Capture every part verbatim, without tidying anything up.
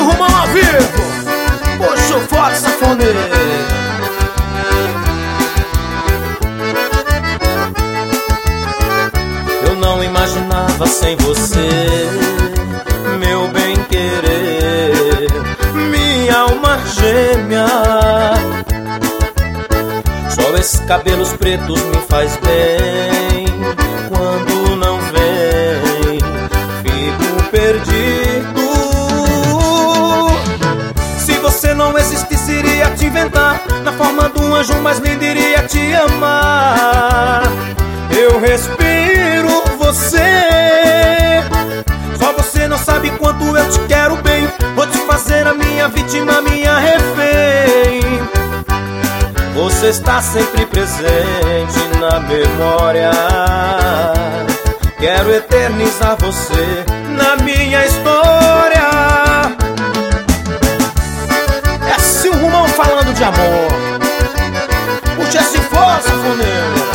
Romão ao vivo, puxa o forte sanfoneiro. Eu não imaginava sem você, meu bem-querer, minha alma gêmea. Só esses cabelos pretos me faz bem. Quando não vem, fico perdido. Se você não existisse, iria te inventar na forma de um anjo mais lindo, iria te amar. Eu respiro você, só você não sabe quanto eu te quero bem. Vou te fazer a minha vítima, minha refém. Você está sempre presente na memória. Quero eternizar você na minha história. É Sil Romão falando de amor. Puxa esse forte sanfoneiro.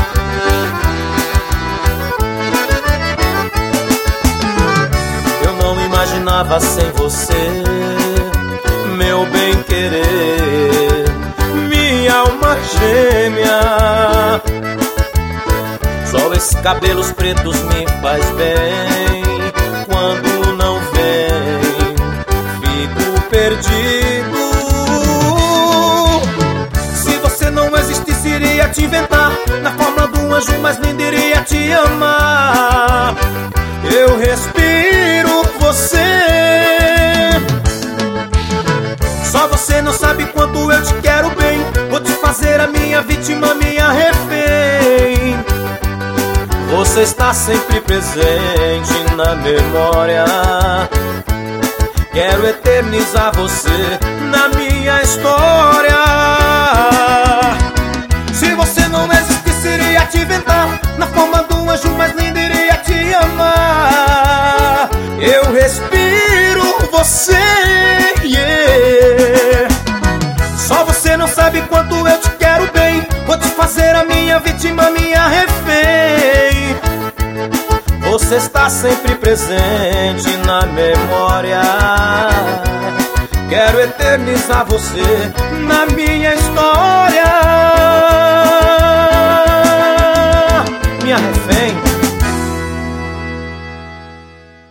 Eu não imaginava sem você, meu bem-querer, minha alma gêmea. Só esses cabelos pretos me faz bem. Quando não vem, fico perdido. Se você não existisse, iria te inventar na forma de um anjo mais lindo, iria te amar. Eu respiro você, só você não sabe quanto eu te quero bem. Vou te fazer a minha vítima, minha refém. Você está sempre presente na memória. Quero eternizar você na minha história. Se você não existisse, iria te inventar na forma de um anjo mais lindo, iria te amar. Eu respiro você, yeah. Só você não sabe quanto eu te quero bem. Vou te fazer a minha vítima, minha refém. Você está sempre presente na memória. Quero eternizar você na minha história. Minha refém.